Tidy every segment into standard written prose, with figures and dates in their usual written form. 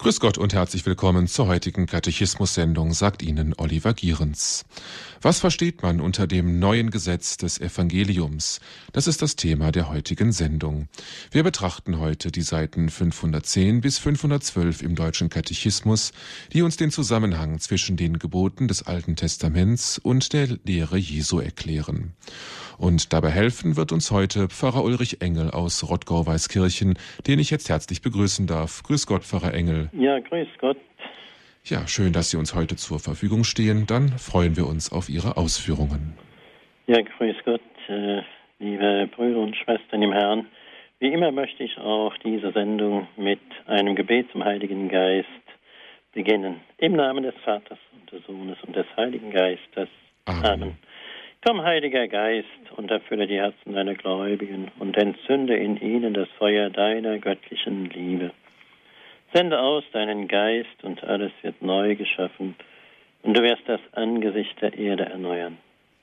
Grüß Gott und herzlich willkommen zur heutigen Katechismus-Sendung, sagt Ihnen Oliver Gierens. Was versteht man unter dem neuen Gesetz des Evangeliums? Das ist das Thema der heutigen Sendung. Wir betrachten heute die Seiten 510 bis 512 im Deutschen Katechismus, die uns den Zusammenhang zwischen den Geboten des Alten Testaments und der Lehre Jesu erklären. Und dabei helfen wird uns heute Pfarrer Ulrich Engel aus Rottgau-Weißkirchen, den ich jetzt herzlich begrüßen darf. Grüß Gott, Pfarrer Engel. Ja, grüß Gott. Ja, schön, dass Sie uns heute zur Verfügung stehen. Dann freuen wir uns auf Ihre Ausführungen. Ja, grüß Gott, liebe Brüder und Schwestern im Herrn. Wie immer möchte ich auch diese Sendung mit einem Gebet zum Heiligen Geist beginnen. Im Namen des Vaters und des Sohnes und des Heiligen Geistes. Amen. Komm, Heiliger Geist, und erfülle die Herzen deiner Gläubigen und entzünde in ihnen das Feuer deiner göttlichen Liebe. Sende aus deinen Geist, und alles wird neu geschaffen, und du wirst das Angesicht der Erde erneuern.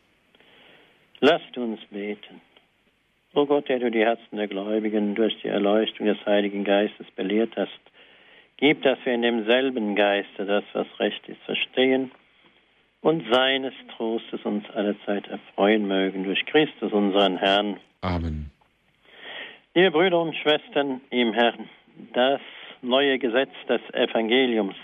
Lasst uns beten. O Gott, der du die Herzen der Gläubigen durch die Erleuchtung des Heiligen Geistes belehrt hast, gib, dass wir in demselben Geiste das, was recht ist, verstehen und seines Trostes uns allezeit erfreuen mögen, durch Christus, unseren Herrn. Amen. Liebe Brüder und Schwestern im Herrn, das neue Gesetz des Evangeliums.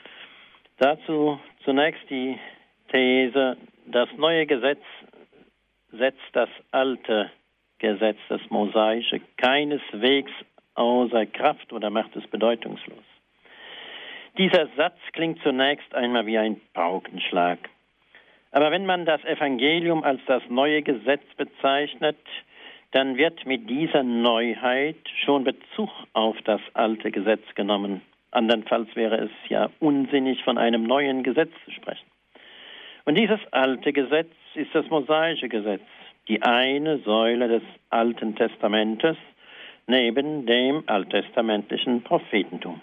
Dazu zunächst die These, das neue Gesetz setzt das alte Gesetz, das Mosaische, keineswegs außer Kraft oder macht es bedeutungslos. Dieser Satz klingt zunächst einmal wie ein Paukenschlag. Aber wenn man das Evangelium als das neue Gesetz bezeichnet, dann wird mit dieser Neuheit schon Bezug auf das alte Gesetz genommen. Andernfalls wäre es ja unsinnig, von einem neuen Gesetz zu sprechen. Und dieses alte Gesetz ist das mosaische Gesetz, die eine Säule des Alten Testamentes neben dem alttestamentlichen Prophetentum.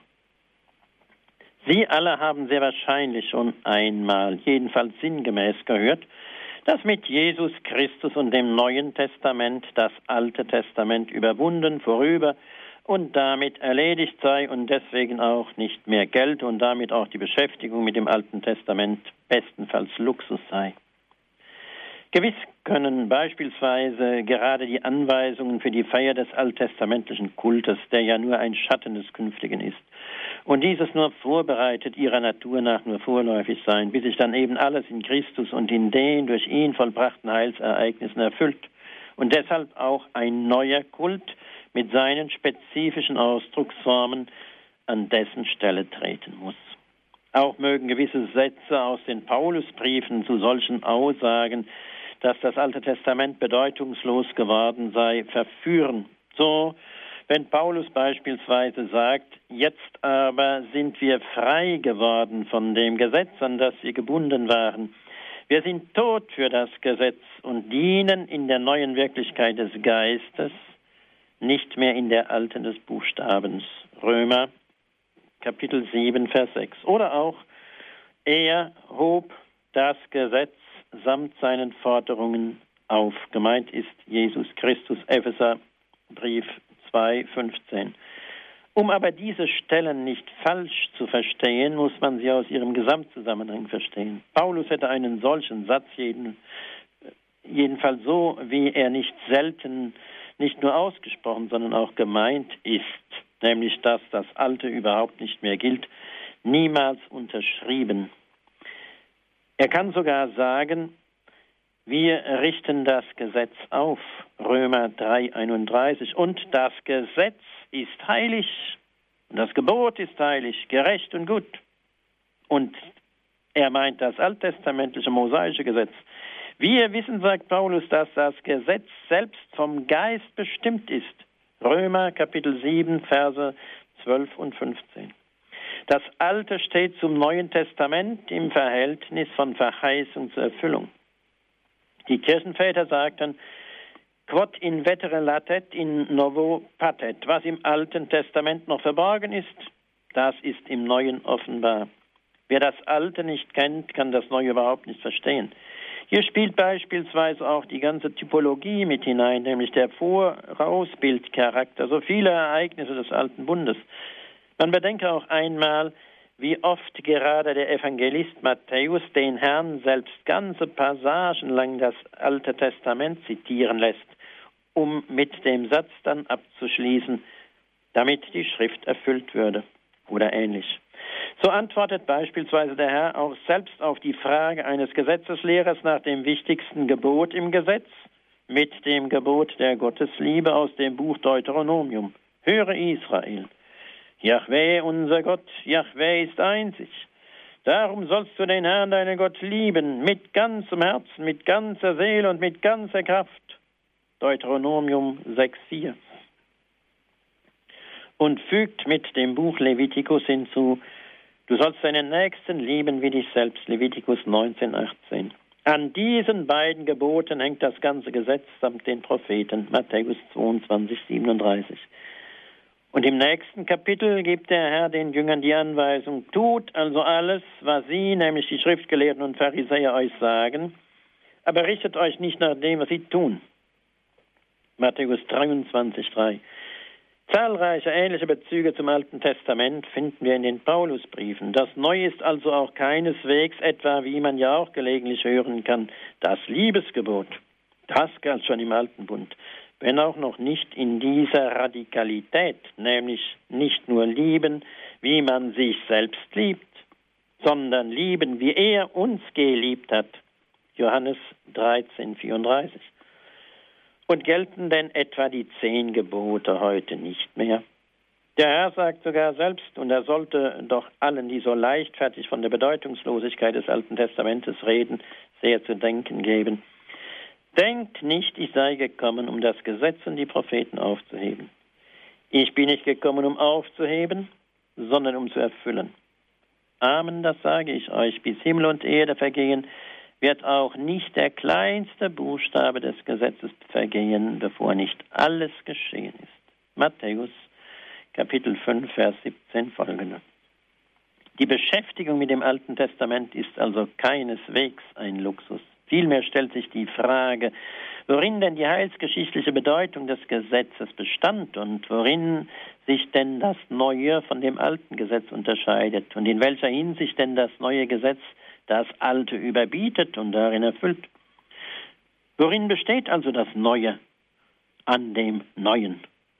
Sie alle haben sehr wahrscheinlich schon einmal, jedenfalls sinngemäß gehört, dass mit Jesus Christus und dem Neuen Testament das Alte Testament überwunden, vorüber und damit erledigt sei und deswegen auch nicht mehr gelte und damit auch die Beschäftigung mit dem Alten Testament bestenfalls Luxus sei. Gewiss können beispielsweise gerade die Anweisungen für die Feier des alttestamentlichen Kultes, der ja nur ein Schatten des Künftigen ist, und dieses nur vorbereitet, ihrer Natur nach nur vorläufig sein, bis sich dann eben alles in Christus und in den durch ihn vollbrachten Heilsereignissen erfüllt und deshalb auch ein neuer Kult mit seinen spezifischen Ausdrucksformen an dessen Stelle treten muss. Auch mögen gewisse Sätze aus den Paulusbriefen zu solchen Aussagen, dass das Alte Testament bedeutungslos geworden sei, verführen. So, wenn Paulus beispielsweise sagt, jetzt aber sind wir frei geworden von dem Gesetz, an das wir gebunden waren. Wir sind tot für das Gesetz und dienen in der neuen Wirklichkeit des Geistes, nicht mehr in der alten des Buchstabens. Römer, Kapitel 7, Vers 6. Oder auch, er hob das Gesetz samt seinen Forderungen auf. Gemeint ist Jesus Christus, Epheser, Brief 2,15. Um aber diese Stellen nicht falsch zu verstehen, muss man sie aus ihrem Gesamtzusammenhang verstehen. Paulus hätte einen solchen Satz jedenfalls so, wie er nicht selten, nicht nur ausgesprochen, sondern auch gemeint ist, nämlich dass das Alte überhaupt nicht mehr gilt, niemals unterschrieben. Er kann sogar sagen, wir richten das Gesetz auf, Römer 3,31, und das Gesetz ist heilig, und das Gebot ist heilig, gerecht und gut. Und er meint das alttestamentliche mosaische Gesetz. Wir wissen, sagt Paulus, dass das Gesetz selbst vom Geist bestimmt ist, Römer Kapitel 7, Verse 12 und 15. Das Alte steht zum Neuen Testament im Verhältnis von Verheißung zur Erfüllung. Die Kirchenväter sagten, quod in vetere latet, in novo patet. Was im Alten Testament noch verborgen ist, das ist im Neuen offenbar. Wer das Alte nicht kennt, kann das Neue überhaupt nicht verstehen. Hier spielt beispielsweise auch die ganze Typologie mit hinein, nämlich der Vorausbildcharakter, so viele Ereignisse des Alten Bundes. Man bedenke auch einmal, wie oft gerade der Evangelist Matthäus den Herrn selbst ganze Passagen lang das Alte Testament zitieren lässt, um mit dem Satz dann abzuschließen, damit die Schrift erfüllt würde oder ähnlich. So antwortet beispielsweise der Herr auch selbst auf die Frage eines Gesetzeslehrers nach dem wichtigsten Gebot im Gesetz mit dem Gebot der Gottesliebe aus dem Buch Deuteronomium. Höre Israel, Jahwe, unser Gott, Jahwe ist einzig. Darum sollst du den Herrn, deinen Gott, lieben, mit ganzem Herzen, mit ganzer Seele und mit ganzer Kraft. Deuteronomium 6,4. Und fügt mit dem Buch Levitikus hinzu, du sollst deinen Nächsten lieben wie dich selbst, Levitikus 19,18. An diesen beiden Geboten hängt das ganze Gesetz samt den Propheten, Matthäus 22,37. Und im nächsten Kapitel gibt der Herr den Jüngern die Anweisung, tut also alles, was sie, nämlich die Schriftgelehrten und Pharisäer, euch sagen, aber richtet euch nicht nach dem, was sie tun. Matthäus 23,3. Zahlreiche ähnliche Bezüge zum Alten Testament finden wir in den Paulusbriefen. Das Neue ist also auch keineswegs etwa, wie man ja auch gelegentlich hören kann, das Liebesgebot. Das galt schon im Alten Bund, wenn auch noch nicht in dieser Radikalität, nämlich nicht nur lieben, wie man sich selbst liebt, sondern lieben, wie er uns geliebt hat. Johannes 13,34. Und gelten denn etwa die 10 Gebote heute nicht mehr? Der Herr sagt sogar selbst, und er sollte doch allen, die so leichtfertig von der Bedeutungslosigkeit des Alten Testamentes reden, sehr zu denken geben. Denkt nicht, ich sei gekommen, um das Gesetz und die Propheten aufzuheben. Ich bin nicht gekommen, um aufzuheben, sondern um zu erfüllen. Amen, das sage ich euch, bis Himmel und Erde vergehen, wird auch nicht der kleinste Buchstabe des Gesetzes vergehen, bevor nicht alles geschehen ist. Matthäus, Kapitel 5, Vers 17 folgende. Die Beschäftigung mit dem Alten Testament ist also keineswegs ein Luxus. Vielmehr stellt sich die Frage, worin denn die heilsgeschichtliche Bedeutung des Gesetzes bestand und worin sich denn das Neue von dem alten Gesetz unterscheidet und in welcher Hinsicht denn das neue Gesetz das Alte überbietet und darin erfüllt. Worin besteht also das Neue an dem Neuen?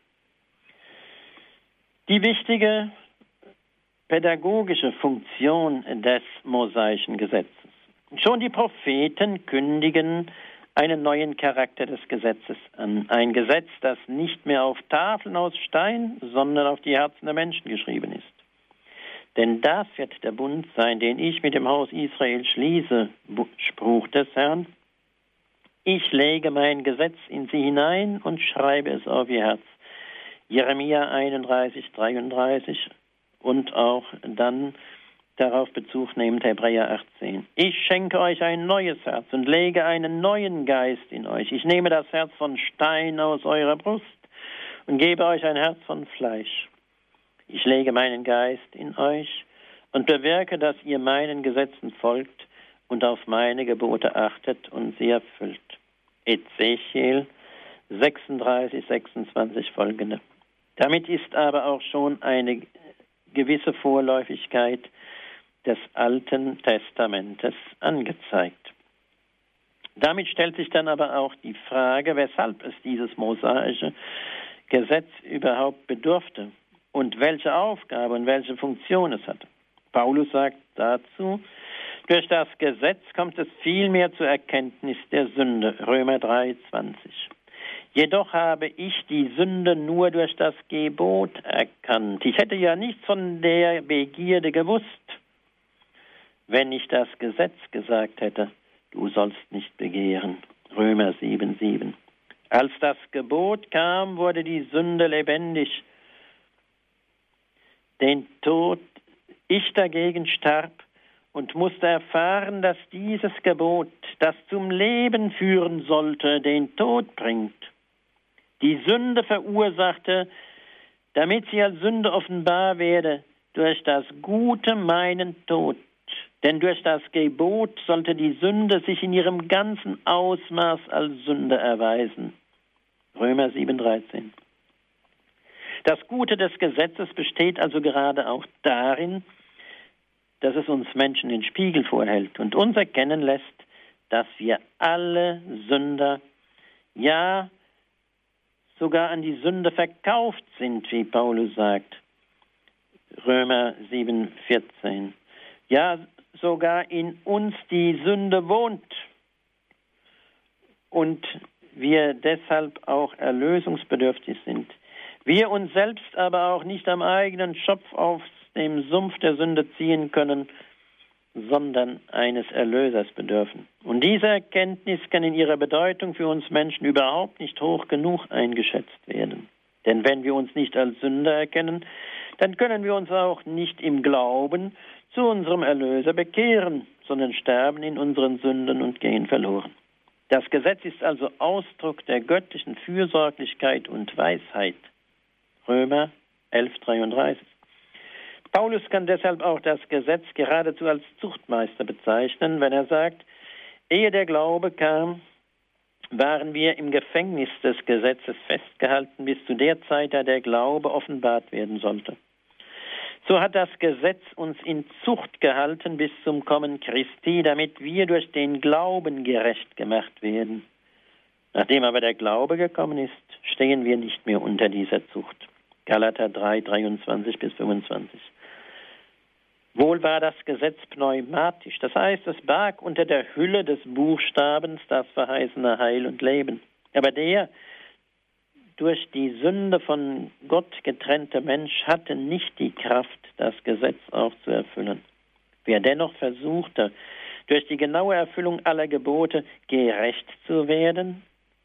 Die wichtige pädagogische Funktion des mosaischen Gesetzes. Schon die Propheten kündigen einen neuen Charakter des Gesetzes an. Ein Gesetz, das nicht mehr auf Tafeln aus Stein, sondern auf die Herzen der Menschen geschrieben ist. Denn das wird der Bund sein, den ich mit dem Haus Israel schließe, Spruch des Herrn. Ich lege mein Gesetz in sie hinein und schreibe es auf ihr Herz. Jeremia 31,33 und auch dann darauf Bezug nehmend Hebräer 18. Ich schenke euch ein neues Herz und lege einen neuen Geist in euch. Ich nehme das Herz von Stein aus eurer Brust und gebe euch ein Herz von Fleisch. Ich lege meinen Geist in euch und bewirke, dass ihr meinen Gesetzen folgt und auf meine Gebote achtet und sie erfüllt. Ezechiel 36, 26 folgende. Damit ist aber auch schon eine gewisse Vorläufigkeit des Alten Testamentes angezeigt. Damit stellt sich dann aber auch die Frage, weshalb es dieses mosaische Gesetz überhaupt bedurfte und welche Aufgabe und welche Funktion es hatte. Paulus sagt dazu, durch das Gesetz kommt es vielmehr zur Erkenntnis der Sünde, Römer 3,20. Jedoch habe ich die Sünde nur durch das Gebot erkannt. Ich hätte ja nichts von der Begierde gewusst, wenn ich das Gesetz gesagt hätte, du sollst nicht begehren, Römer 7,7. Als das Gebot kam, wurde die Sünde lebendig. Den Tod, ich dagegen starb und musste erfahren, dass dieses Gebot, das zum Leben führen sollte, den Tod bringt. Die Sünde verursachte, damit sie als Sünde offenbar werde, durch das Gute meinen Tod. Denn durch das Gebot sollte die Sünde sich in ihrem ganzen Ausmaß als Sünde erweisen. Römer 7,13. Das Gute des Gesetzes besteht also gerade auch darin, dass es uns Menschen den Spiegel vorhält und uns erkennen lässt, dass wir alle Sünder, ja sogar an die Sünde verkauft sind, wie Paulus sagt. Römer 7,14. Ja, sogar in uns die Sünde wohnt und wir deshalb auch erlösungsbedürftig sind. Wir uns selbst aber auch nicht am eigenen Schopf aus dem Sumpf der Sünde ziehen können, sondern eines Erlösers bedürfen. Und diese Erkenntnis kann in ihrer Bedeutung für uns Menschen überhaupt nicht hoch genug eingeschätzt werden. Denn wenn wir uns nicht als Sünder erkennen, dann können wir uns auch nicht im Glauben zu unserem Erlöser bekehren, sondern sterben in unseren Sünden und gehen verloren. Das Gesetz ist also Ausdruck der göttlichen Fürsorglichkeit und Weisheit. Römer 11,33. Paulus kann deshalb auch das Gesetz geradezu als Zuchtmeister bezeichnen, wenn er sagt, ehe der Glaube kam, waren wir im Gefängnis des Gesetzes festgehalten, bis zu der Zeit, da der Glaube offenbart werden sollte. So hat das Gesetz uns in Zucht gehalten bis zum Kommen Christi, damit wir durch den Glauben gerecht gemacht werden. Nachdem aber der Glaube gekommen ist, stehen wir nicht mehr unter dieser Zucht. Galater 3, 23 bis 25. Wohl war das Gesetz pneumatisch, das heißt, es barg unter der Hülle des Buchstabens das verheißene Heil und Leben. Aber der durch die Sünde von Gott getrennte Mensch hatte nicht die Kraft, das Gesetz auch zu erfüllen. Wer dennoch versuchte, durch die genaue Erfüllung aller Gebote gerecht zu werden,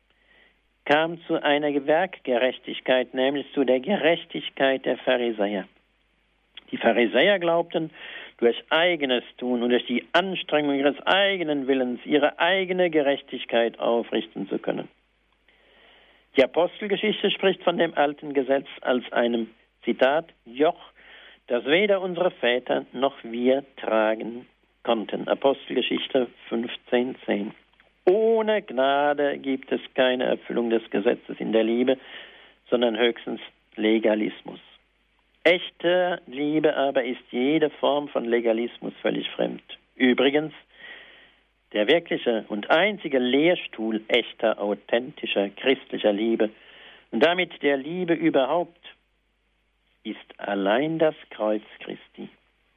kam zu einer Werkgerechtigkeit, nämlich zu der Gerechtigkeit der Pharisäer. Die Pharisäer glaubten, durch eigenes Tun und durch die Anstrengung ihres eigenen Willens ihre eigene Gerechtigkeit aufrichten zu können. Die Apostelgeschichte spricht von dem alten Gesetz als einem, Zitat, Joch, das weder unsere Väter noch wir tragen konnten. Apostelgeschichte 15,10. Ohne Gnade gibt es keine Erfüllung des Gesetzes in der Liebe, sondern höchstens Legalismus. Echte Liebe aber ist jede Form von Legalismus völlig fremd. Übrigens, der wirkliche und einzige Lehrstuhl echter, authentischer, christlicher Liebe und damit der Liebe überhaupt ist allein das Kreuz Christi.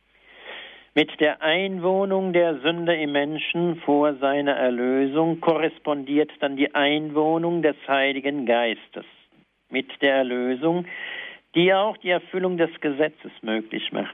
Mit der Einwohnung der Sünde im Menschen vor seiner Erlösung korrespondiert dann die Einwohnung des Heiligen Geistes. Mit der Erlösung, die auch die Erfüllung des Gesetzes möglich macht.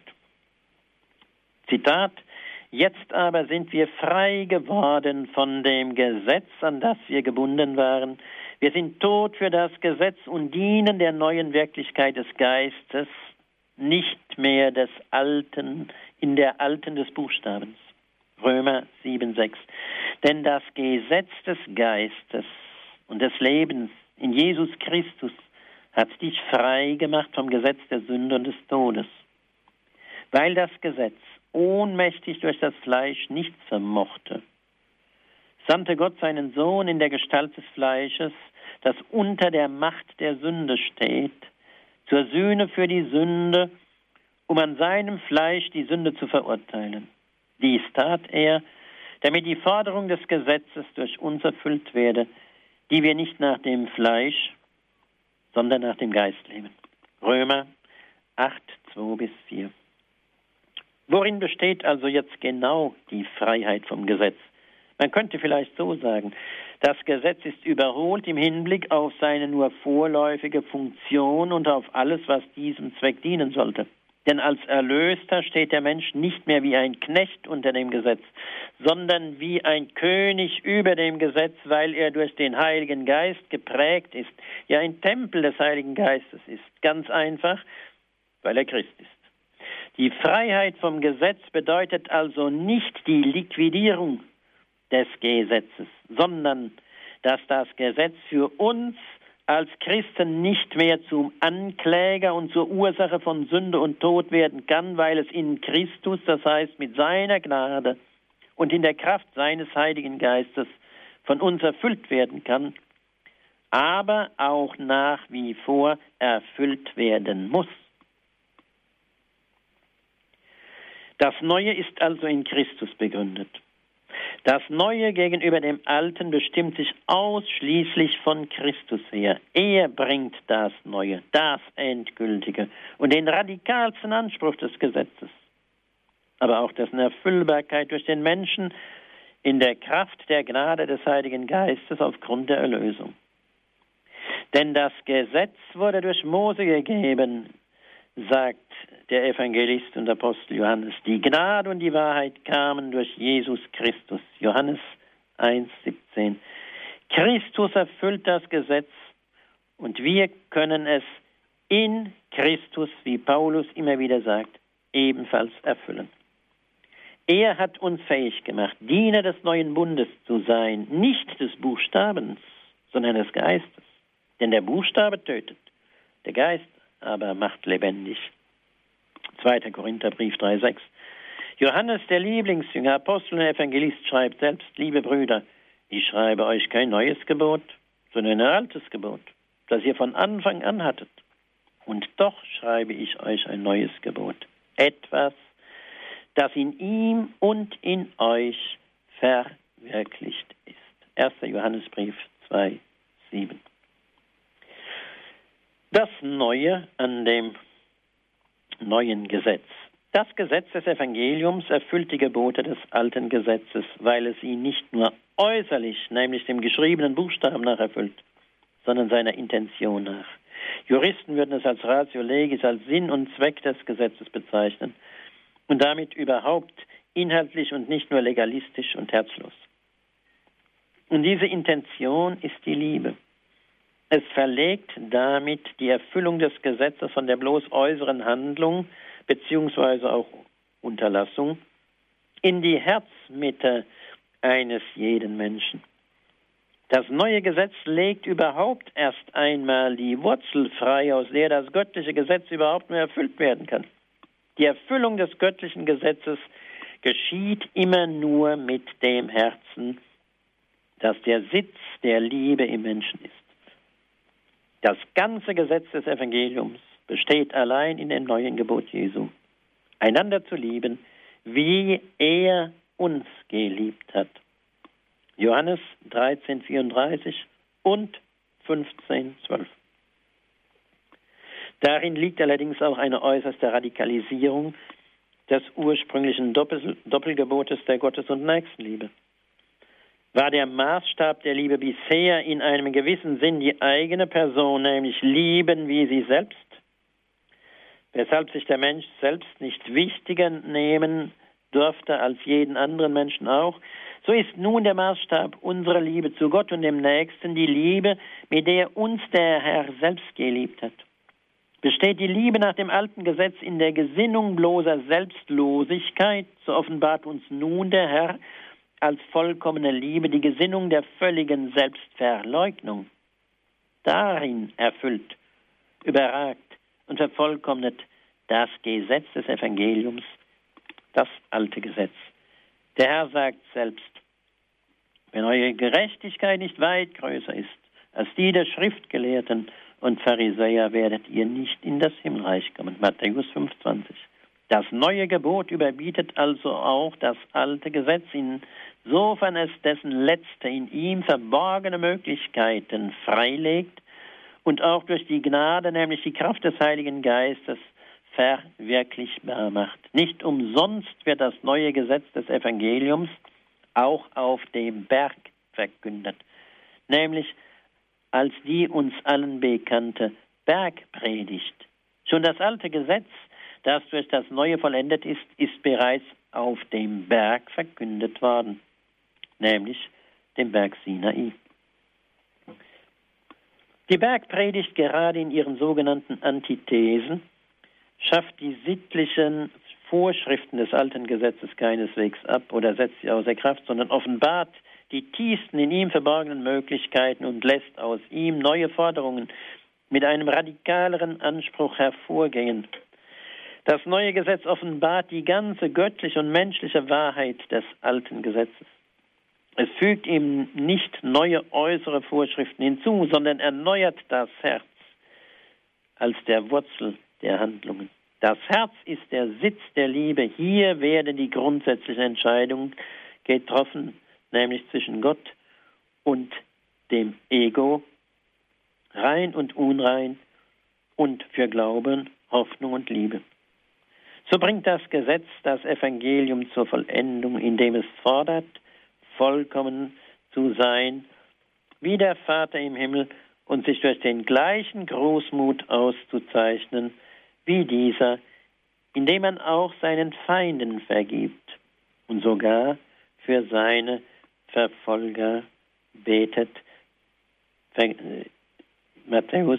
Zitat, jetzt aber sind wir frei geworden von dem Gesetz, an das wir gebunden waren. Wir sind tot für das Gesetz und dienen der neuen Wirklichkeit des Geistes, nicht mehr des Alten, in der Alten des Buchstabens. Römer 7,6. Denn das Gesetz des Geistes und des Lebens in Jesus Christus hat dich frei gemacht vom Gesetz der Sünde und des Todes. Weil das Gesetz ohnmächtig durch das Fleisch nichts vermochte, sandte Gott seinen Sohn in der Gestalt des Fleisches, das unter der Macht der Sünde steht, zur Sühne für die Sünde, um an seinem Fleisch die Sünde zu verurteilen. Dies tat er, damit die Forderung des Gesetzes durch uns erfüllt werde, die wir nicht nach dem Fleisch, sondern nach dem Geist leben. Römer 8, 2-4. Worin besteht also jetzt genau die Freiheit vom Gesetz? Man könnte vielleicht so sagen, das Gesetz ist überholt im Hinblick auf seine nur vorläufige Funktion und auf alles, was diesem Zweck dienen sollte. Denn als Erlöster steht der Mensch nicht mehr wie ein Knecht unter dem Gesetz, sondern wie ein König über dem Gesetz, weil er durch den Heiligen Geist geprägt ist, ja ein Tempel des Heiligen Geistes ist. Ganz einfach, weil er Christ ist. Die Freiheit vom Gesetz bedeutet also nicht die Liquidierung des Gesetzes, sondern dass das Gesetz für uns als Christen nicht mehr zum Ankläger und zur Ursache von Sünde und Tod werden kann, weil es in Christus, das heißt mit seiner Gnade und in der Kraft seines Heiligen Geistes von uns erfüllt werden kann, aber auch nach wie vor erfüllt werden muss. Das Neue ist also in Christus begründet. Das Neue gegenüber dem Alten bestimmt sich ausschließlich von Christus her. Er bringt das Neue, das Endgültige und den radikalsten Anspruch des Gesetzes, aber auch dessen Erfüllbarkeit durch den Menschen in der Kraft der Gnade des Heiligen Geistes aufgrund der Erlösung. Denn das Gesetz wurde durch Mose gegeben, sagt der Evangelist und Apostel Johannes. Die Gnade und die Wahrheit kamen durch Jesus Christus. Johannes 1,17. Christus erfüllt das Gesetz und wir können es in Christus, wie Paulus immer wieder sagt, ebenfalls erfüllen. Er hat uns fähig gemacht, Diener des neuen Bundes zu sein, nicht des Buchstabens, sondern des Geistes. Denn der Buchstabe tötet, der Geist aber macht lebendig. 2. Korintherbrief 3,6. Johannes, der Lieblingsjünger, Apostel und Evangelist, schreibt selbst: Liebe Brüder, ich schreibe euch kein neues Gebot, sondern ein altes Gebot, das ihr von Anfang an hattet. Und doch schreibe ich euch ein neues Gebot. Etwas, das in ihm und in euch verwirklicht ist. 1. Johannesbrief 2,7. Das Neue an dem neuen Gesetz. Das Gesetz des Evangeliums erfüllt die Gebote des alten Gesetzes, weil es ihn nicht nur äußerlich, nämlich dem geschriebenen Buchstaben nach erfüllt, sondern seiner Intention nach. Juristen würden es als Ratio Legis, als Sinn und Zweck des Gesetzes bezeichnen und damit überhaupt inhaltlich und nicht nur legalistisch und herzlos. Und diese Intention ist die Liebe. Es verlegt damit die Erfüllung des Gesetzes von der bloß äußeren Handlung beziehungsweise auch Unterlassung in die Herzmitte eines jeden Menschen. Das neue Gesetz legt überhaupt erst einmal die Wurzel frei, aus der das göttliche Gesetz überhaupt nur erfüllt werden kann. Die Erfüllung des göttlichen Gesetzes geschieht immer nur mit dem Herzen, das der Sitz der Liebe im Menschen ist. Das ganze Gesetz des Evangeliums besteht allein in dem neuen Gebot Jesu, einander zu lieben, wie er uns geliebt hat. Johannes 13,34 und 15,12. Darin liegt allerdings auch eine äußerste Radikalisierung des ursprünglichen Doppelgebotes der Gottes- und Nächstenliebe. War der Maßstab der Liebe bisher in einem gewissen Sinn die eigene Person, nämlich lieben wie sie selbst, weshalb sich der Mensch selbst nicht wichtiger nehmen durfte als jeden anderen Menschen auch, so ist nun der Maßstab unserer Liebe zu Gott und dem Nächsten die Liebe, mit der uns der Herr selbst geliebt hat. Besteht die Liebe nach dem alten Gesetz in der Gesinnung bloßer Selbstlosigkeit, so offenbart uns nun der Herr als vollkommene Liebe die Gesinnung der völligen Selbstverleugnung. Darin erfüllt, überragt und vervollkommnet das Gesetz des Evangeliums, das alte Gesetz. Der Herr sagt selbst: Wenn eure Gerechtigkeit nicht weit größer ist als die der Schriftgelehrten und Pharisäer, werdet ihr nicht in das Himmelreich kommen. Matthäus 5,20. Das neue Gebot überbietet also auch das alte Gesetz, insofern es dessen letzte in ihm verborgene Möglichkeiten freilegt und auch durch die Gnade, nämlich die Kraft des Heiligen Geistes, verwirklichbar macht. Nicht umsonst wird das neue Gesetz des Evangeliums auch auf dem Berg verkündet, nämlich als die uns allen bekannte Bergpredigt. Schon das alte Gesetz, das durch das Neue vollendet ist, ist bereits auf dem Berg verkündet worden, nämlich dem Berg Sinai. Die Bergpredigt, gerade in ihren sogenannten Antithesen, schafft die sittlichen Vorschriften des alten Gesetzes keineswegs ab oder setzt sie außer Kraft, sondern offenbart die tiefsten in ihm verborgenen Möglichkeiten und lässt aus ihm neue Forderungen mit einem radikaleren Anspruch hervorgehen. Das neue Gesetz offenbart die ganze göttliche und menschliche Wahrheit des alten Gesetzes. Es fügt ihm nicht neue äußere Vorschriften hinzu, sondern erneuert das Herz als der Wurzel der Handlungen. Das Herz ist der Sitz der Liebe. Hier werden die grundsätzlichen Entscheidungen getroffen, nämlich zwischen Gott und dem Ego, rein und unrein, und für Glauben, Hoffnung und Liebe. So bringt das Gesetz das Evangelium zur Vollendung, indem es fordert, vollkommen zu sein, wie der Vater im Himmel, und sich durch den gleichen Großmut auszuzeichnen, wie dieser, indem man auch seinen Feinden vergibt und sogar für seine Verfolger betet. Matthäus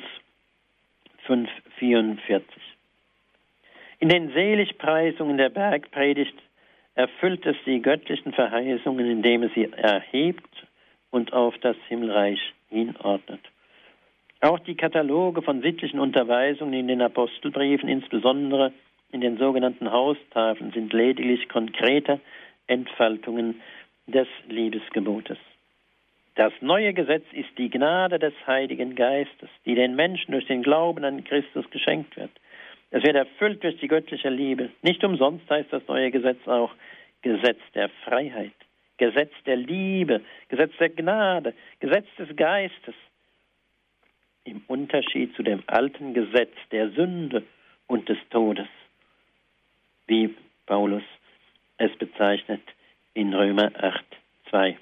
5,44. In den Seligpreisungen der Bergpredigt erfüllt es die göttlichen Verheißungen, indem es sie erhebt und auf das Himmelreich hinordnet. Auch die Kataloge von sittlichen Unterweisungen in den Apostelbriefen, insbesondere in den sogenannten Haustafeln, sind lediglich konkrete Entfaltungen des Liebesgebotes. Das neue Gesetz ist die Gnade des Heiligen Geistes, die den Menschen durch den Glauben an Christus geschenkt wird. Es wird erfüllt durch die göttliche Liebe. Nicht umsonst heißt das neue Gesetz auch Gesetz der Freiheit, Gesetz der Liebe, Gesetz der Gnade, Gesetz des Geistes. Im Unterschied zu dem alten Gesetz der Sünde und des Todes, wie Paulus es bezeichnet in Römer 8,2.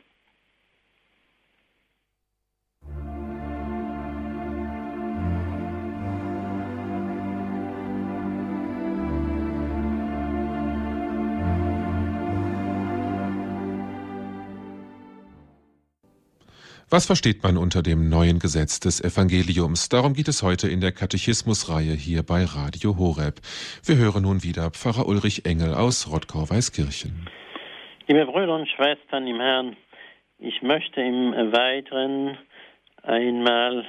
Was versteht man unter dem neuen Gesetz des Evangeliums? Darum geht es heute in der Katechismusreihe hier bei Radio Horeb. Wir hören nun wieder Pfarrer Ulrich Engel aus Rottgau-Weißkirchen. Liebe Brüder und Schwestern im Herrn, ich möchte im Weiteren einmal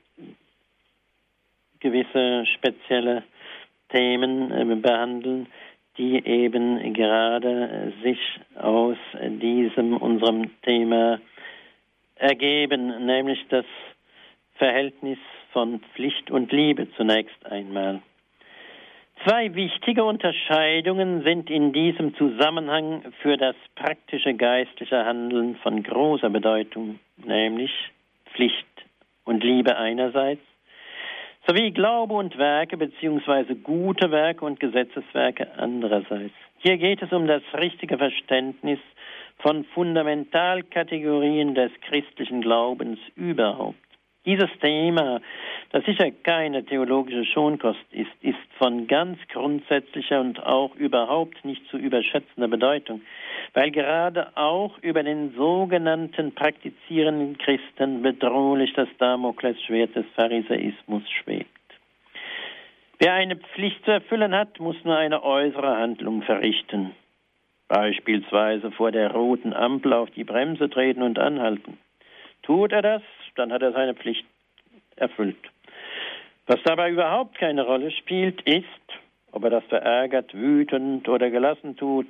gewisse spezielle Themen behandeln, die eben gerade sich aus unserem Thema ergeben, nämlich das Verhältnis von Pflicht und Liebe zunächst einmal. Zwei wichtige Unterscheidungen sind in diesem Zusammenhang für das praktische geistliche Handeln von großer Bedeutung, nämlich Pflicht und Liebe einerseits, sowie Glaube und Werke bzw. gute Werke und Gesetzeswerke andererseits. Hier geht es um das richtige Verständnis von Fundamentalkategorien des christlichen Glaubens überhaupt. Dieses Thema, das sicher keine theologische Schonkost ist, ist von ganz grundsätzlicher und auch überhaupt nicht zu überschätzender Bedeutung, weil gerade auch über den sogenannten praktizierenden Christen bedrohlich das Damoklesschwert des Pharisäismus schwebt. Wer eine Pflicht zu erfüllen hat, muss nur eine äußere Handlung verrichten. Beispielsweise vor der roten Ampel auf die Bremse treten und anhalten. Tut er das, dann hat er seine Pflicht erfüllt. Was dabei überhaupt keine Rolle spielt, ist, ob er das verärgert, wütend oder gelassen tut,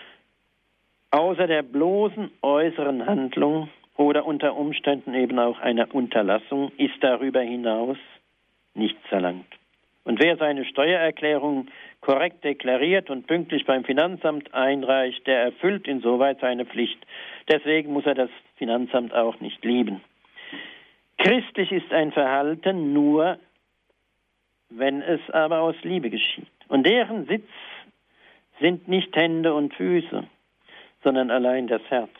außer der bloßen äußeren Handlung oder unter Umständen eben auch einer Unterlassung, ist darüber hinaus nichts verlangt. Und wer seine Steuererklärung korrekt deklariert und pünktlich beim Finanzamt einreicht, der erfüllt insoweit seine Pflicht. Deswegen muss er das Finanzamt auch nicht lieben. Christlich ist ein Verhalten nur, wenn es aber aus Liebe geschieht. Und deren Sitz sind nicht Hände und Füße, sondern allein das Herz.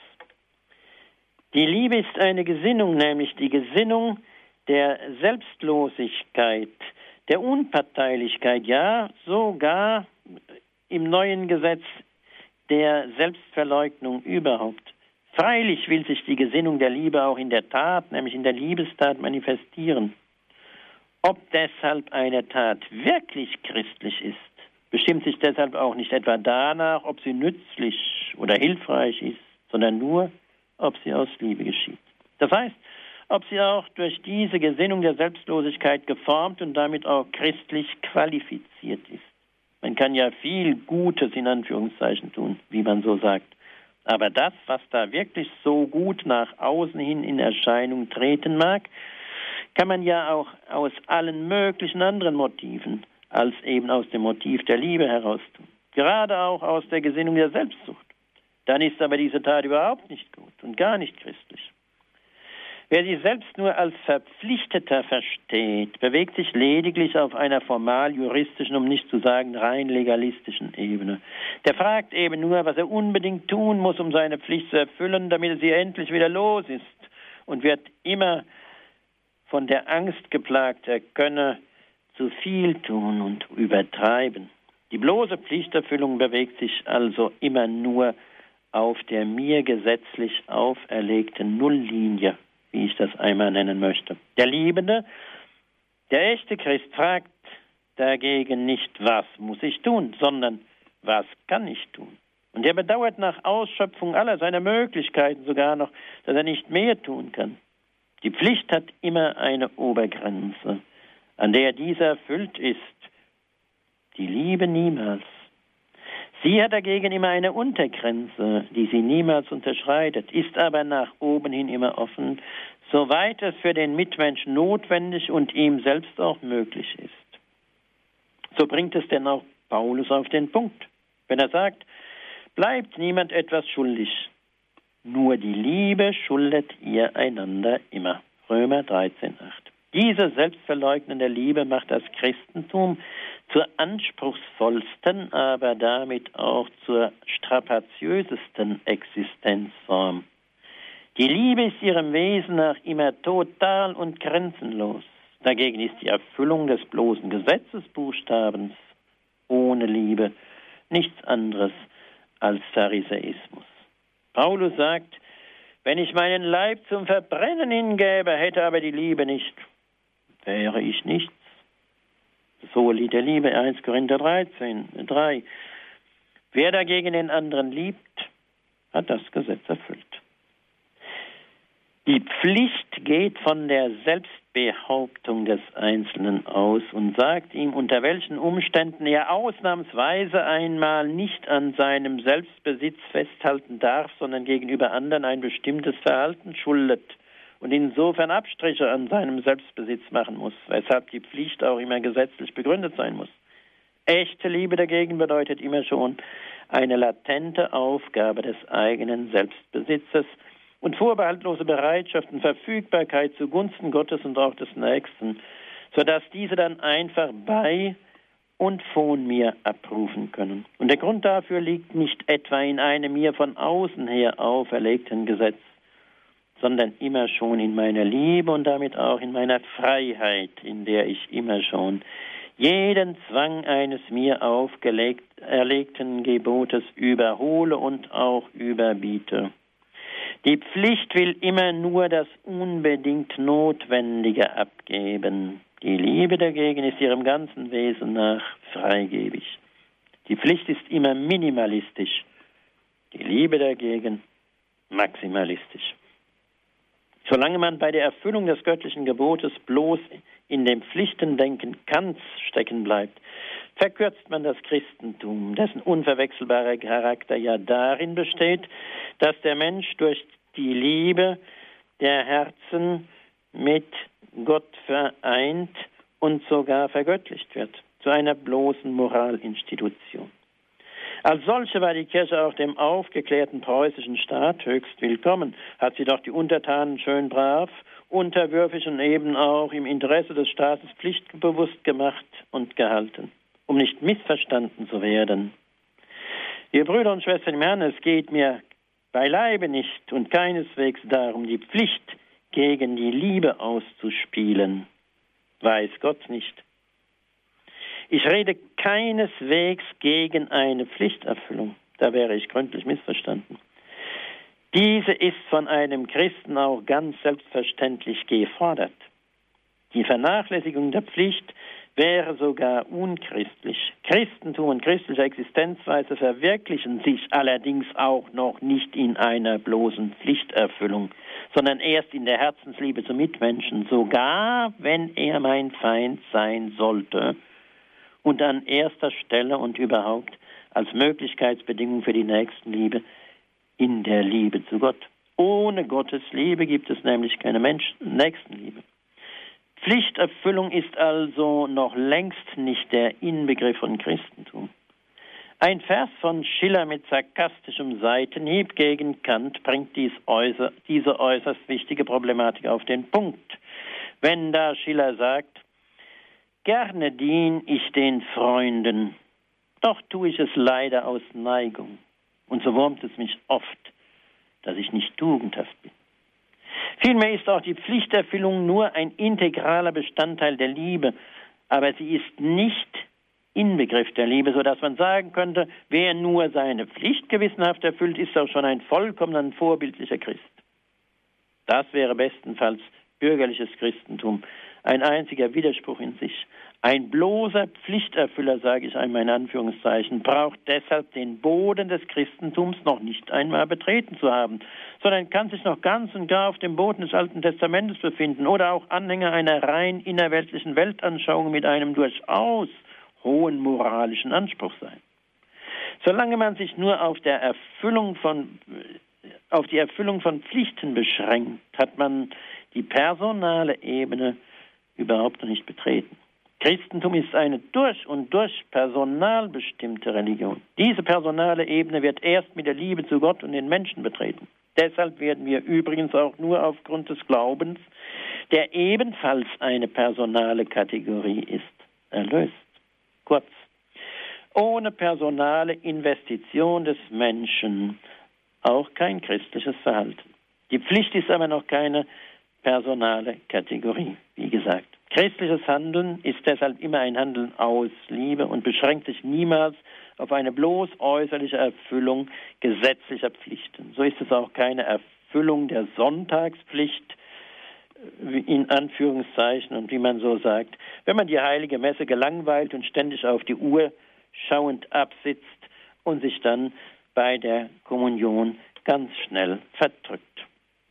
Die Liebe ist eine Gesinnung, nämlich die Gesinnung der Selbstlosigkeit, der Unparteilichkeit, ja sogar im neuen Gesetz der Selbstverleugnung überhaupt. Freilich will sich die Gesinnung der Liebe auch in der Tat, nämlich in der Liebestat, manifestieren. Ob deshalb eine Tat wirklich christlich ist, bestimmt sich deshalb auch nicht etwa danach, ob sie nützlich oder hilfreich ist, sondern nur, ob sie aus Liebe geschieht. Das heißt, ob sie auch durch diese Gesinnung der Selbstlosigkeit geformt und damit auch christlich qualifiziert ist. Man kann ja viel Gutes in Anführungszeichen tun, wie man so sagt, Aber das, was da wirklich so gut nach außen hin in Erscheinung treten mag, kann man ja auch aus allen möglichen anderen Motiven als eben aus dem Motiv der Liebe heraus tun. Gerade auch aus der Gesinnung der Selbstsucht. Dann ist aber diese Tat überhaupt nicht gut und gar nicht christlich. Wer sich selbst nur als Verpflichteter versteht, bewegt sich lediglich auf einer formal juristischen, um nicht zu sagen rein legalistischen Ebene. Der fragt eben nur, was er unbedingt tun muss, um seine Pflicht zu erfüllen, damit er sie endlich wieder los ist, und wird immer von der Angst geplagt, er könne zu viel tun und übertreiben. Die bloße Pflichterfüllung bewegt sich also immer nur auf der mir gesetzlich auferlegten Nulllinie, wie ich das einmal nennen möchte. Der Liebende, der echte Christ fragt dagegen nicht, was muss ich tun, sondern was kann ich tun? Und er bedauert nach Ausschöpfung aller seiner Möglichkeiten sogar noch, dass er nicht mehr tun kann. Die Pflicht hat immer eine Obergrenze, an der diese erfüllt ist. Die Liebe niemals. Sie hat dagegen immer eine Untergrenze, die sie niemals unterschreitet, ist aber nach oben hin immer offen, soweit es für den Mitmenschen notwendig und ihm selbst auch möglich ist. So bringt es denn auch Paulus auf den Punkt, wenn er sagt, bleibt niemand etwas schuldig, nur die Liebe schuldet ihr einander immer. Römer 13,8. Diese selbstverleugnende Liebe macht das Christentum zur anspruchsvollsten, aber damit auch zur strapaziösesten Existenzform. Die Liebe ist ihrem Wesen nach immer total und grenzenlos. Dagegen ist die Erfüllung des bloßen Gesetzesbuchstabens ohne Liebe nichts anderes als Pharisäismus. Paulus sagt, wenn ich meinen Leib zum Verbrennen hingäbe, hätte aber die Liebe nicht, wäre ich nichts. So Lied der Liebe, 1 Korinther 13,3. Wer dagegen den anderen liebt, hat das Gesetz erfüllt. Die Pflicht geht von der Selbstbehauptung des Einzelnen aus und sagt ihm, unter welchen Umständen er ausnahmsweise einmal nicht an seinem Selbstbesitz festhalten darf, sondern gegenüber anderen ein bestimmtes Verhalten schuldet und insofern Abstriche an seinem Selbstbesitz machen muss, weshalb die Pflicht auch immer gesetzlich begründet sein muss. Echte Liebe dagegen bedeutet immer schon eine latente Aufgabe des eigenen Selbstbesitzes und vorbehaltlose Bereitschaft und Verfügbarkeit zugunsten Gottes und auch des Nächsten, sodass diese dann einfach bei und von mir abrufen können. Und der Grund dafür liegt nicht etwa in einem mir von außen her auferlegten Gesetz, sondern immer schon in meiner Liebe und damit auch in meiner Freiheit, in der ich immer schon jeden Zwang eines mir erlegten Gebotes überhole und auch überbiete. Die Pflicht will immer nur das unbedingt Notwendige abgeben. Die Liebe dagegen ist ihrem ganzen Wesen nach freigebig. Die Pflicht ist immer minimalistisch, die Liebe dagegen maximalistisch. Solange man bei der Erfüllung des göttlichen Gebotes bloß in dem Pflichtendenken Kants stecken bleibt, verkürzt man das Christentum, dessen unverwechselbarer Charakter ja darin besteht, dass der Mensch durch die Liebe der Herzen mit Gott vereint und sogar vergöttlicht wird, zu einer bloßen Moralinstitution. Als solche war die Kirche auch dem aufgeklärten preußischen Staat höchst willkommen, hat sie doch die Untertanen schön brav, unterwürfig und eben auch im Interesse des Staates pflichtbewusst gemacht und gehalten, um nicht missverstanden zu werden. Ihr Brüder und Schwestern im Herrn, es geht mir beileibe nicht und keineswegs darum, die Pflicht gegen die Liebe auszuspielen. Weiß Gott nicht. Ich rede keineswegs gegen eine Pflichterfüllung. Da wäre ich gründlich missverstanden. Diese ist von einem Christen auch ganz selbstverständlich gefordert. Die Vernachlässigung der Pflicht wäre sogar unchristlich. Christentum und christliche Existenzweise verwirklichen sich allerdings auch noch nicht in einer bloßen Pflichterfüllung, sondern erst in der Herzensliebe zum Mitmenschen, sogar wenn er mein Feind sein sollte und an erster Stelle und überhaupt als Möglichkeitsbedingung für die Nächstenliebe in der Liebe zu Gott. Ohne Gottes Liebe gibt es nämlich keine Nächstenliebe. Pflichterfüllung ist also noch längst nicht der Inbegriff von Christentum. Ein Vers von Schiller mit sarkastischem Seitenhieb gegen Kant bringt diese äußerst wichtige Problematik auf den Punkt. Wenn da Schiller sagt, gerne dien ich den Freunden, doch tue ich es leider aus Neigung. Und so wurmt es mich oft, dass ich nicht tugendhaft bin. Vielmehr ist auch die Pflichterfüllung nur ein integraler Bestandteil der Liebe, aber sie ist nicht Inbegriff der Liebe, sodass man sagen könnte, wer nur seine Pflicht gewissenhaft erfüllt, ist auch schon ein vollkommener vorbildlicher Christ. Das wäre bestenfalls bürgerliches Christentum, ein einziger Widerspruch in sich. Ein bloßer Pflichterfüller, sage ich einmal in Anführungszeichen, braucht deshalb den Boden des Christentums noch nicht einmal betreten zu haben, sondern kann sich noch ganz und gar auf dem Boden des Alten Testamentes befinden oder auch Anhänger einer rein innerweltlichen Weltanschauung mit einem durchaus hohen moralischen Anspruch sein. Solange man sich nur auf die Erfüllung von Pflichten beschränkt, hat man die personale Ebene überhaupt noch nicht betreten. Christentum ist eine durch und durch personalbestimmte Religion. Diese personale Ebene wird erst mit der Liebe zu Gott und den Menschen betreten. Deshalb werden wir übrigens auch nur aufgrund des Glaubens, der ebenfalls eine personale Kategorie ist, erlöst. Kurz, ohne personale Investition des Menschen auch kein christliches Verhalten. Die Pflicht ist aber noch keine personale Kategorie, wie gesagt. Christliches Handeln ist deshalb immer ein Handeln aus Liebe und beschränkt sich niemals auf eine bloß äußerliche Erfüllung gesetzlicher Pflichten. So ist es auch keine Erfüllung der Sonntagspflicht, in Anführungszeichen und wie man so sagt, wenn man die heilige Messe gelangweilt und ständig auf die Uhr schauend absitzt und sich dann bei der Kommunion ganz schnell verdrückt.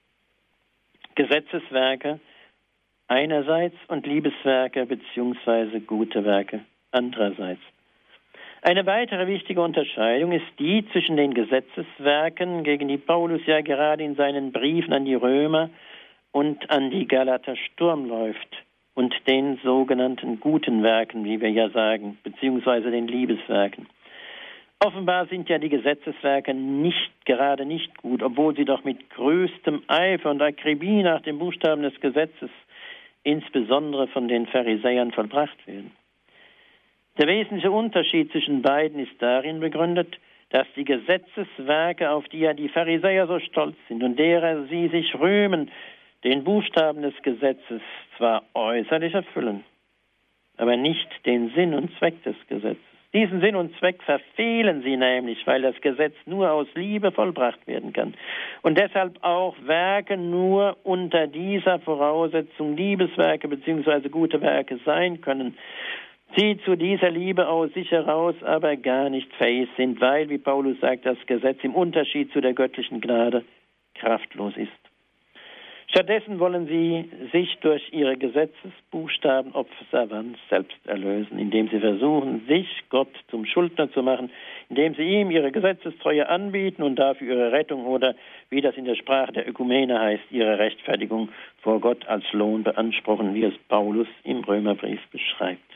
Gesetzeswerke einerseits und Liebeswerke bzw. gute Werke andererseits. Eine weitere wichtige Unterscheidung ist die zwischen den Gesetzeswerken, gegen die Paulus ja gerade in seinen Briefen an die Römer und an die Galater Sturm läuft, und den sogenannten guten Werken, wie wir ja sagen, beziehungsweise den Liebeswerken. Offenbar sind ja die Gesetzeswerke nicht gut, obwohl sie doch mit größtem Eifer und Akribie nach dem Buchstaben des Gesetzes, insbesondere von den Pharisäern, vollbracht werden. Der wesentliche Unterschied zwischen beiden ist darin begründet, dass die Gesetzeswerke, auf die ja die Pharisäer so stolz sind und derer sie sich rühmen, den Buchstaben des Gesetzes zwar äußerlich erfüllen, aber nicht den Sinn und Zweck des Gesetzes. Diesen Sinn und Zweck verfehlen sie nämlich, weil das Gesetz nur aus Liebe vollbracht werden kann und deshalb auch Werke nur unter dieser Voraussetzung Liebeswerke bzw. gute Werke sein können, sie zu dieser Liebe aus sich heraus aber gar nicht fähig sind, weil, wie Paulus sagt, das Gesetz im Unterschied zu der göttlichen Gnade kraftlos ist. Stattdessen wollen sie sich durch ihre Gesetzesbuchstaben Observanz selbst erlösen, indem sie versuchen, sich Gott zum Schuldner zu machen, indem sie ihm ihre Gesetzestreue anbieten und dafür ihre Rettung oder, wie das in der Sprache der Ökumene heißt, ihre Rechtfertigung vor Gott als Lohn beanspruchen, wie es Paulus im Römerbrief beschreibt.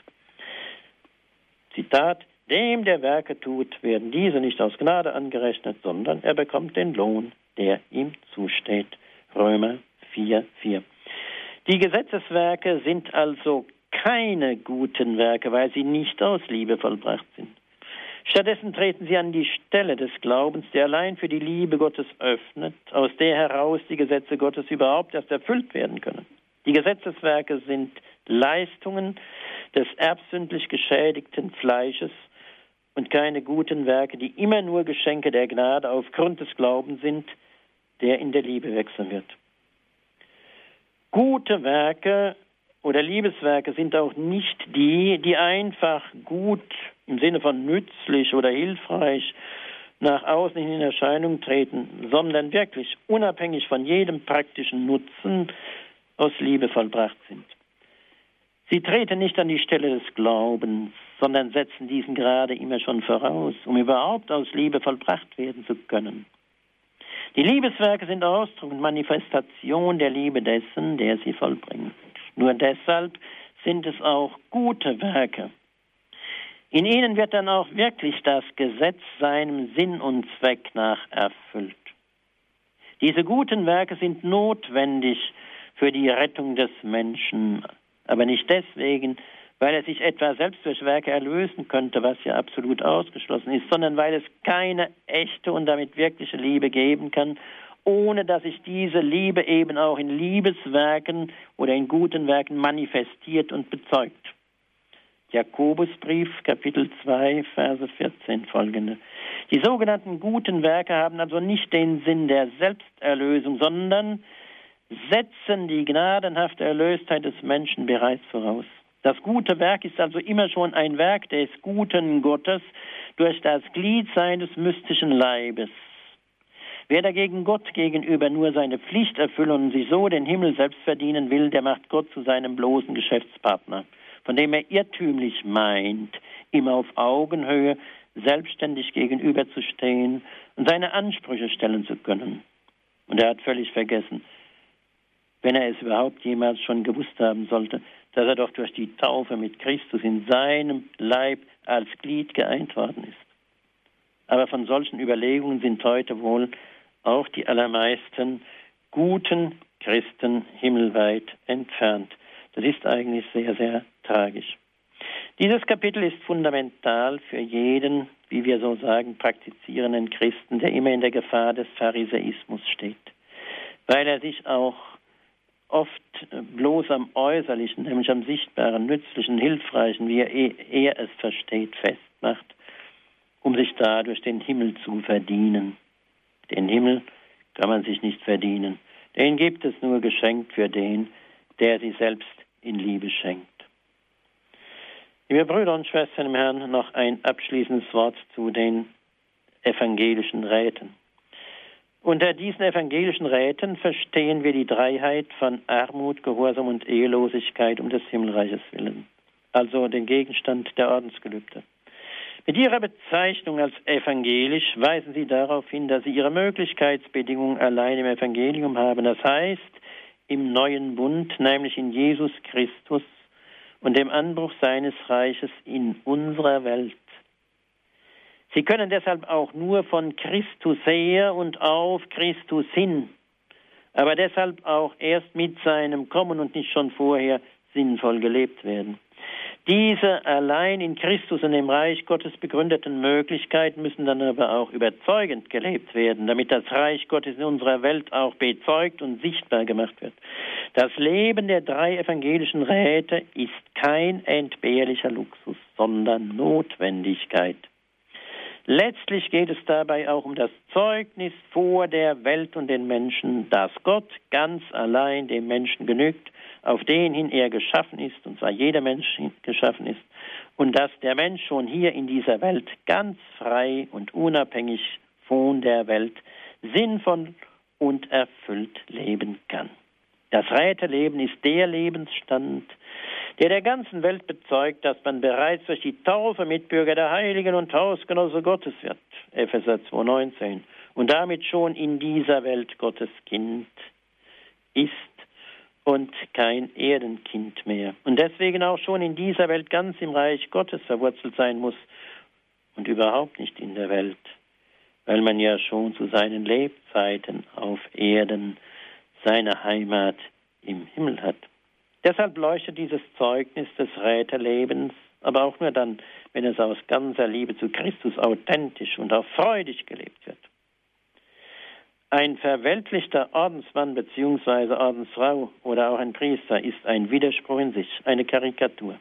Zitat: Dem, der Werke tut, werden diese nicht aus Gnade angerechnet, sondern er bekommt den Lohn, der ihm zusteht. Römer 4,4. Die Gesetzeswerke sind also keine guten Werke, weil sie nicht aus Liebe vollbracht sind. Stattdessen treten sie an die Stelle des Glaubens, der allein für die Liebe Gottes öffnet, aus der heraus die Gesetze Gottes überhaupt erst erfüllt werden können. Die Gesetzeswerke sind Leistungen des erbsündlich geschädigten Fleisches und keine guten Werke, die immer nur Geschenke der Gnade aufgrund des Glaubens sind, der in der Liebe wechseln wird. Gute Werke oder Liebeswerke sind auch nicht die, die einfach gut im Sinne von nützlich oder hilfreich nach außen in Erscheinung treten, sondern wirklich unabhängig von jedem praktischen Nutzen aus Liebe vollbracht sind. Sie treten nicht an die Stelle des Glaubens, sondern setzen diesen gerade immer schon voraus, um überhaupt aus Liebe vollbracht werden zu können. Die Liebeswerke sind Ausdruck und Manifestation der Liebe dessen, der sie vollbringt. Nur deshalb sind es auch gute Werke. In ihnen wird dann auch wirklich das Gesetz seinem Sinn und Zweck nach erfüllt. Diese guten Werke sind notwendig für die Rettung des Menschen, aber nicht deswegen, weil er sich etwa selbst durch Werke erlösen könnte, was ja absolut ausgeschlossen ist, sondern weil es keine echte und damit wirkliche Liebe geben kann, ohne dass sich diese Liebe eben auch in Liebeswerken oder in guten Werken manifestiert und bezeugt. Jakobusbrief, Kapitel 2, Verse 14 folgende. Die sogenannten guten Werke haben also nicht den Sinn der Selbsterlösung, sondern setzen die gnadenhafte Erlöstheit des Menschen bereits voraus. Das gute Werk ist also immer schon ein Werk des guten Gottes durch das Gliedsein des mystischen Leibes. Wer dagegen Gott gegenüber nur seine Pflicht erfüllen und sich so den Himmel selbst verdienen will, der macht Gott zu seinem bloßen Geschäftspartner, von dem er irrtümlich meint, ihm auf Augenhöhe selbstständig gegenüberzustehen und seine Ansprüche stellen zu können. Und er hat völlig vergessen, wenn er es überhaupt jemals schon gewusst haben sollte, dass er doch durch die Taufe mit Christus in seinem Leib als Glied geeint worden ist. Aber von solchen Überlegungen sind heute wohl auch die allermeisten guten Christen himmelweit entfernt. Das ist eigentlich sehr, sehr tragisch. Dieses Kapitel ist fundamental für jeden, wie wir so sagen, praktizierenden Christen, der immer in der Gefahr des Pharisäismus steht, weil er sich auch oft bloß am Äußerlichen, nämlich am Sichtbaren, Nützlichen, Hilfreichen, wie er es versteht, festmacht, um sich dadurch den Himmel zu verdienen. Den Himmel kann man sich nicht verdienen. Den gibt es nur geschenkt für den, der sie selbst in Liebe schenkt. Liebe Brüder und Schwestern im Herrn, noch ein abschließendes Wort zu den evangelischen Räten. Unter diesen evangelischen Räten verstehen wir die Dreiheit von Armut, Gehorsam und Ehelosigkeit um des Himmelreiches willen, also den Gegenstand der Ordensgelübde. Mit ihrer Bezeichnung als evangelisch weisen sie darauf hin, dass sie ihre Möglichkeitsbedingungen allein im Evangelium haben, das heißt im neuen Bund, nämlich in Jesus Christus und dem Anbruch seines Reiches in unserer Welt. Sie können deshalb auch nur von Christus her und auf Christus hin, aber deshalb auch erst mit seinem Kommen und nicht schon vorher sinnvoll gelebt werden. Diese allein in Christus und im Reich Gottes begründeten Möglichkeiten müssen dann aber auch überzeugend gelebt werden, damit das Reich Gottes in unserer Welt auch bezeugt und sichtbar gemacht wird. Das Leben der drei evangelischen Räte ist kein entbehrlicher Luxus, sondern Notwendigkeit. Letztlich geht es dabei auch um das Zeugnis vor der Welt und den Menschen, dass Gott ganz allein dem Menschen genügt, auf den hin er geschaffen ist, und zwar jeder Mensch geschaffen ist, und dass der Mensch schon hier in dieser Welt ganz frei und unabhängig von der Welt sinnvoll und erfüllt leben kann. Das Räteleben ist der Lebensstand, der ganzen Welt bezeugt, dass man bereits durch die Taufe Mitbürger der Heiligen und Hausgenosse Gottes wird, Epheser 2,19, und damit schon in dieser Welt Gottes Kind ist und kein Erdenkind mehr. Und deswegen auch schon in dieser Welt ganz im Reich Gottes verwurzelt sein muss und überhaupt nicht in der Welt, weil man ja schon zu seinen Lebzeiten auf Erden seine Heimat im Himmel hat. Deshalb leuchtet dieses Zeugnis des Rätelebens, aber auch nur dann, wenn es aus ganzer Liebe zu Christus authentisch und auch freudig gelebt wird. Ein verweltlichter Ordensmann bzw. Ordensfrau oder auch ein Priester ist ein Widerspruch in sich, eine Karikatur.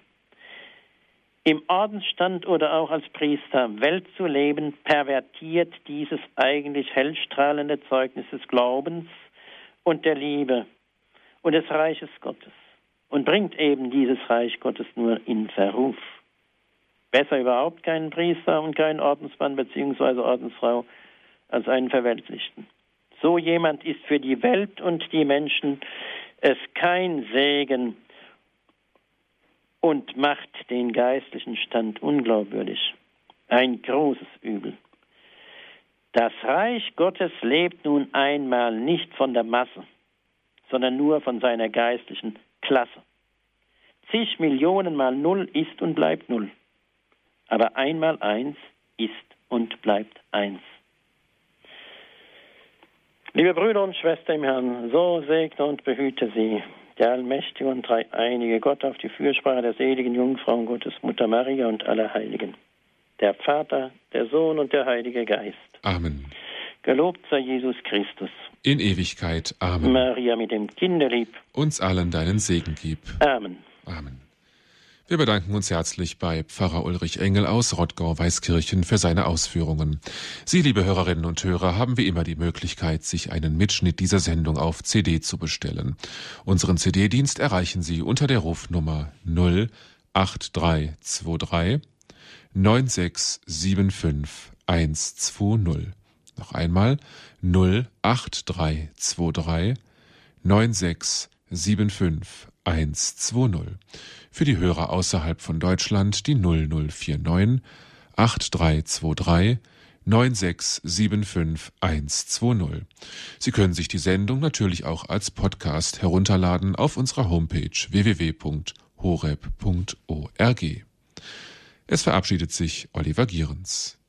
Im Ordensstand oder auch als Priester Welt zu leben, pervertiert dieses eigentlich hellstrahlende Zeugnis des Glaubens und der Liebe und des Reiches Gottes und bringt eben dieses Reich Gottes nur in Verruf. Besser überhaupt keinen Priester und keinen Ordensmann bzw. Ordensfrau als einen Verweltlichten. So jemand ist für die Welt und die Menschen es kein Segen und macht den geistlichen Stand unglaubwürdig. Ein großes Übel. Das Reich Gottes lebt nun einmal nicht von der Masse, sondern nur von seiner geistlichen Klasse. Zig Millionen mal Null ist und bleibt Null. Aber einmal Eins ist und bleibt Eins. Liebe Brüder und Schwestern im Herrn, so segne und behüte Sie der allmächtige und dreieinige Gott auf die Fürsprache der seligen Jungfrau Gottes, Mutter Maria und aller Heiligen. Der Vater, der Sohn und der Heilige Geist. Amen. Gelobt sei Jesus Christus. In Ewigkeit. Amen. Maria mit dem Kinderlieb. Uns allen deinen Segen gib. Amen. Amen. Wir bedanken uns herzlich bei Pfarrer Ulrich Engel aus Rottgau-Weißkirchen für seine Ausführungen. Sie, liebe Hörerinnen und Hörer, haben wie immer die Möglichkeit, sich einen Mitschnitt dieser Sendung auf CD zu bestellen. Unseren CD-Dienst erreichen Sie unter der Rufnummer 08323 9675 120. Noch einmal 08323 9675 120. Für die Hörer außerhalb von Deutschland die 0049 8323 9675 120. Sie können sich die Sendung natürlich auch als Podcast herunterladen auf unserer Homepage www.horeb.org. Es verabschiedet sich Oliver Gierens.